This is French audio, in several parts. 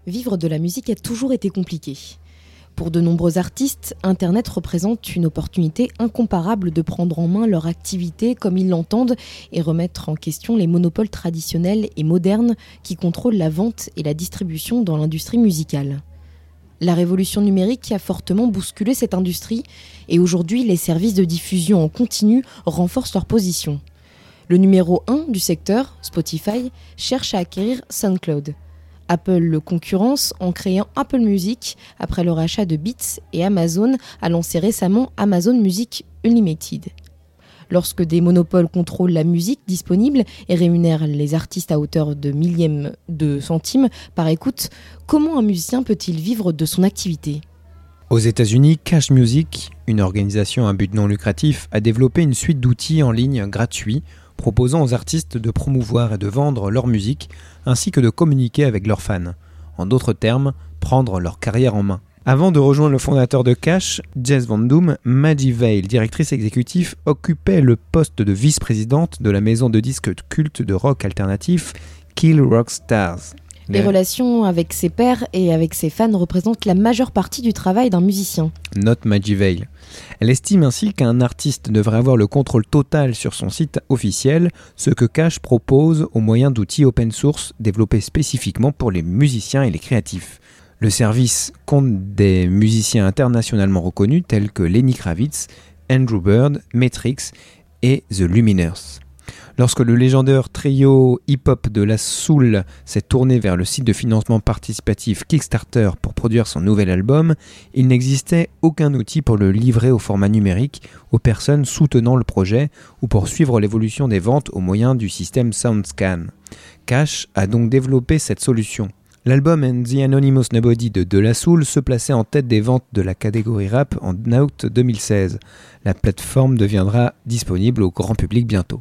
Vivre de la musique a toujours été compliqué. Pour de nombreux artistes, Internet représente une opportunité incomparable de prendre en main leur activité comme ils l'entendent et remettre en question les monopoles traditionnels et modernes qui contrôlent la vente et la distribution dans l'industrie musicale. La révolution numérique a fortement bousculé cette industrie et aujourd'hui, les services de diffusion en continu renforcent leur position. Le numéro 1 du secteur, Spotify, cherche à acquérir SoundCloud. Apple le concurrence en créant Apple Music après le rachat de Beats et Amazon a lancé récemment Amazon Music Unlimited. Lorsque des monopoles contrôlent la musique disponible et rémunèrent les artistes à hauteur de millièmes de centimes par écoute, comment un musicien peut-il vivre de son activité ? Aux États-Unis, Cash Music, une organisation à but non lucratif, a développé une suite d'outils en ligne gratuits proposant aux artistes de promouvoir et de vendre leur musique, ainsi que de communiquer avec leurs fans. En d'autres termes, prendre leur carrière en main. Avant de rejoindre le fondateur de Cash, Jess Van Doom, Maggie Vale, directrice exécutive, occupait le poste de vice-présidente de la maison de disques culte de rock alternatif Kill Rock Stars. Les relations avec ses pairs et avec ses fans représentent la majeure partie du travail d'un musicien. Note Maggie Vale. Elle estime ainsi qu'un artiste devrait avoir le contrôle total sur son site officiel, ce que Cash propose au moyen d'outils open source développés spécifiquement pour les musiciens et les créatifs. Le service compte des musiciens internationalement reconnus tels que Lenny Kravitz, Andrew Bird, Matrix et The Lumineers. Lorsque le légendaire trio hip-hop de la soul s'est tourné vers le site de financement participatif Kickstarter pour produire son nouvel album, il n'existait aucun outil pour le livrer au format numérique aux personnes soutenant le projet ou pour suivre l'évolution des ventes au moyen du système SoundScan. Cash a donc développé cette solution. L'album And the Anonymous Nobody de La Soul se plaçait en tête des ventes de la catégorie rap en août 2016. La plateforme deviendra disponible au grand public bientôt.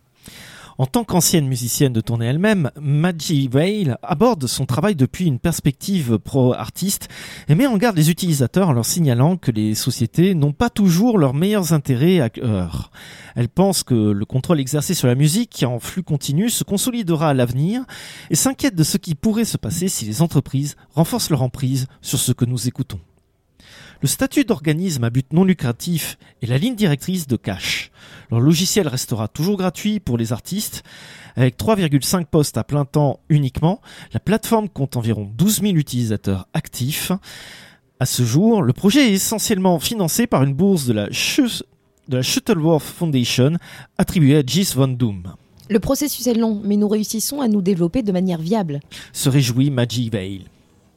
En tant qu'ancienne musicienne de tournée elle-même, Maggie Vale aborde son travail depuis une perspective pro-artiste et met en garde les utilisateurs en leur signalant que les sociétés n'ont pas toujours leurs meilleurs intérêts à cœur. Elle pense que le contrôle exercé sur la musique en flux continu se consolidera à l'avenir et s'inquiète de ce qui pourrait se passer si les entreprises renforcent leur emprise sur ce que nous écoutons. Le statut d'organisme à but non lucratif est la ligne directrice de Cash. Leur logiciel restera toujours gratuit pour les artistes. Avec 3,5 postes à plein temps uniquement, la plateforme compte environ 12 000 utilisateurs actifs. À ce jour, le projet est essentiellement financé par une bourse de la Shuttleworth Foundation attribuée à Jess Van Doom. Le processus est long, mais nous réussissons à nous développer de manière viable. Se réjouit Maggie Vale.